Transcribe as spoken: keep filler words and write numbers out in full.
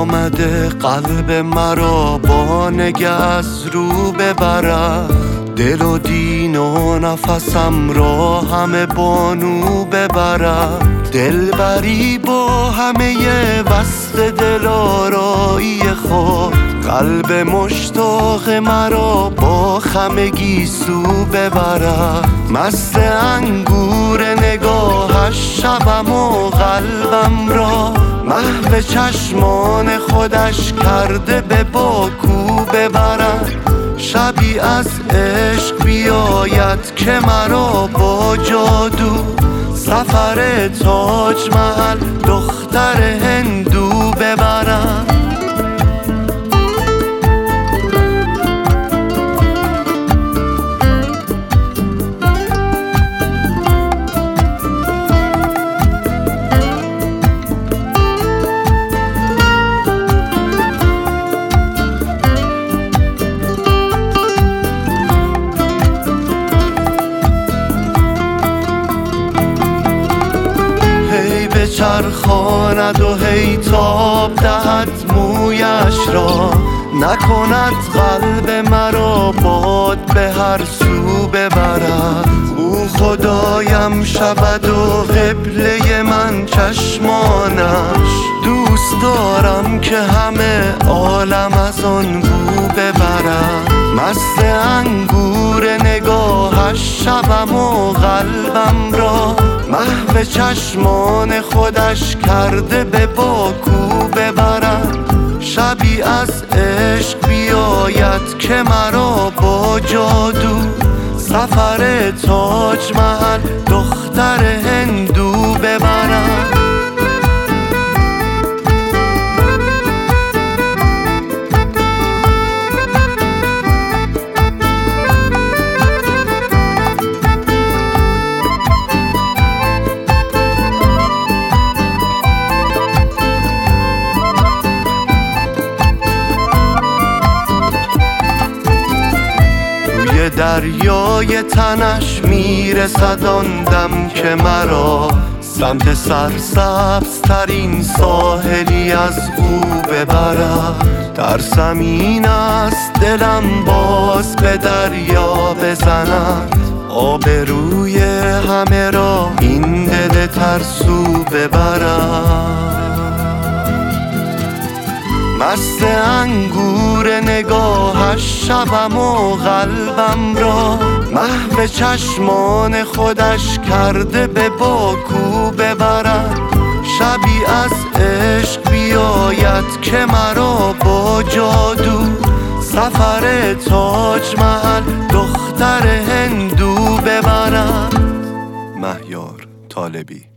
آمده قلب مرا با نگه از رو ببرد، دل و دین و نفسم را همه بانو ببرد. دلبری با همه وصف دلارایی خود، قلب مشتاق مرا با خم گیسو ببرد. مست انگور نگاهش شبم و قلبم را، محو چشمان خودش کرده به باکو ببرد. شبی از عشق بیاید که مرا با جادو، سفر تاج محل دختر هندو ببرد. چرخاند و هی تاب دهد مویش را، نکند قلب مرا باد به هر سو ببرد. او خدایم شود و قبله من چشمانش، دوست دارم که همه عالم از آن بو ببرد. مست انگور نگاهش شبم و قلبم را، محو چشمان خودش کرده به باکو ببرد. شبی از عشق بیاید که مرا با جادو، سفر تاج محل دختر هندو ببرد. دریای تنش میرسد آن دم که مرا، سمت سرسبز ترین ساحلی از او ببرد. در زمین است دلم باز به دریا بزند، آبروی همه را این دل ترسو ببرد. مست انگور نگاهش شبم و قلبم را، محو چشمان خودش کرده به باکو ببرد. شبی از عشق بیاید که مرا با جادو، سفر تاج محل دختر هندو ببرد. مهیار طالبی.